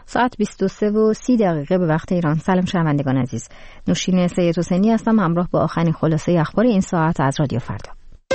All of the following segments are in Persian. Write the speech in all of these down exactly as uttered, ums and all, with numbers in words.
ساعت بیست و سه و سی دقیقه به وقت ایران. سلام شنوندگان عزیز، نوشین سید حسینی هستم، همراه با آخرین خلاصه اخبار این ساعت از رادیو فردا.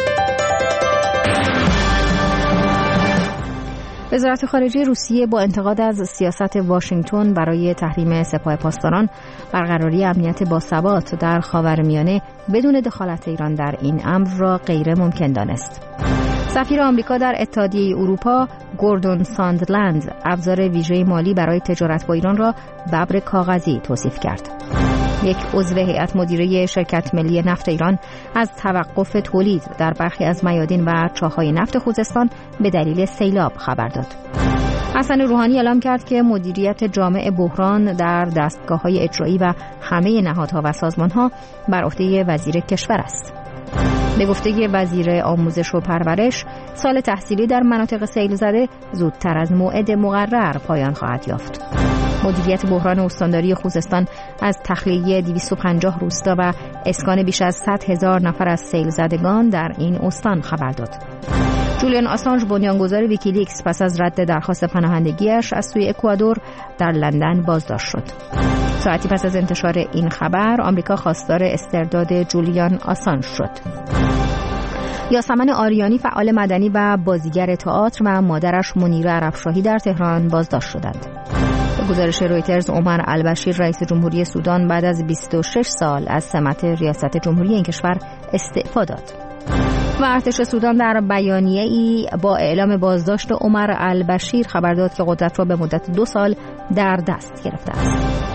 وزارت خارجه روسیه با انتقاد از سیاست واشنگتن برای تحریم سپاه پاسداران، برقراری امنیت باثبات در خاورمیانه بدون دخالت ایران در این امر را غیر ممکن دانست. سفیر آمریکا در اتحادیه اروپا گوردون ساندلند ابزار ویژه مالی برای تجارت با ایران را ببر کاغذی توصیف کرد. یک عضو هیئت مدیره شرکت ملی نفت ایران از توقف تولید در برخی از میادین و چاه‌های نفت خوزستان به دلیل سیلاب خبر داد. حسن روحانی اعلام کرد که مدیریت جامع بحران در دستگاه‌های اجرایی و همه نهادها و سازمان‌ها بر عهده وزیر کشور است. به گفته وزیر آموزش و پرورش، سال تحصیلی در مناطق سیل زده زودتر از موعد مقرر پایان خواهد یافت. مدیریت بحران استانداری خوزستان از تخلیه دویست و پنجاه روستا و اسکان بیش از صد هزار نفر از سیل زدگان در این استان خبر داد. جولیان آسانژ بنیانگذار ویکیلیکس پس از رد درخواست پناهندگیش از سوی اکوادور در لندن بازداشت شد. ساعتی پس از انتشار این خبر، آمریکا خواستار استرداد جولیان آسانژ شد. یاسمن آریانی فعال مدنی و بازیگر تئاتر و مادرش منیره عربشاهی در تهران بازداشت شدند. به گزارش رویترز، عمر البشیر رئیس جمهوری سودان بعد از بیست و شش سال از سمت ریاست جمهوری این کشور استعفا داد. و ارتش سودان در بیانیه‌ای با اعلام بازداشت عمر البشیر خبر داد که قدرت را به مدت دو سال در دست گرفته است.